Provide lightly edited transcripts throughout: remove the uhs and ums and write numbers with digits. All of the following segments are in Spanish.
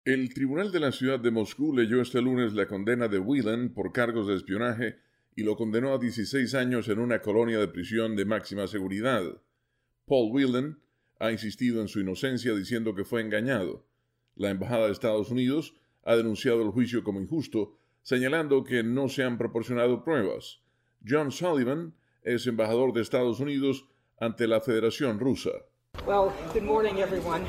El tribunal de la ciudad de Moscú leyó este lunes la condena de Whelan por cargos de espionaje y lo condenó a 16 años en una colonia de prisión de máxima seguridad. Paul Whelan ha insistido en su inocencia diciendo que fue engañado. La Embajada de Estados Unidos ha denunciado el juicio como injusto, señalando que no se han proporcionado pruebas. John Sullivan es embajador de Estados Unidos ante la Federación Rusa. Well, good morning, everyone.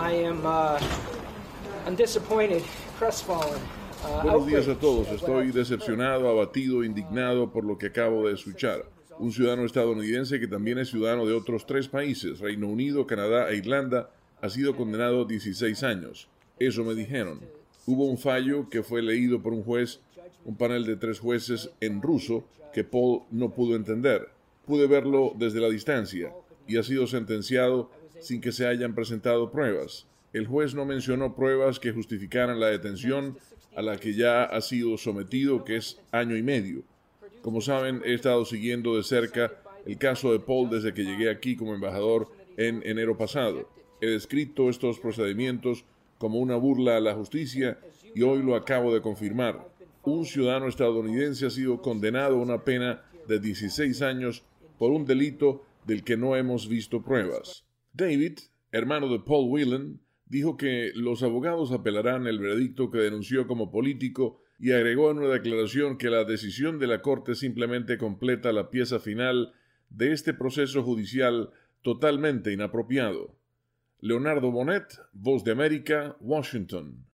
I'm disappointed, crestfallen. Buenos días a todos. Estoy decepcionado, abatido, indignado por lo que acabo de escuchar. Un ciudadano estadounidense que también es ciudadano de otros 3 países, Reino Unido, Canadá e Irlanda, ha sido condenado a 16 años. Eso me dijeron. Hubo un fallo que fue leído por un juez, un panel de 3 jueces en ruso, que Paul no pudo entender. Pude verlo desde la distancia y ha sido sentenciado sin que se hayan presentado pruebas. El juez no mencionó pruebas que justificaran la detención a la que ya ha sido sometido, que es año y medio. Como saben, he estado siguiendo de cerca el caso de Paul desde que llegué aquí como embajador en enero pasado. He descrito estos procedimientos como una burla a la justicia y hoy lo acabo de confirmar. Un ciudadano estadounidense ha sido condenado a una pena de 16 años por un delito del que no hemos visto pruebas. David, hermano de Paul Whelan, dijo que los abogados apelarán el veredicto que denunció como político y agregó en una declaración que la decisión de la Corte simplemente completa la pieza final de este proceso judicial totalmente inapropiado. Leonardo Bonet, Voz de América, Washington.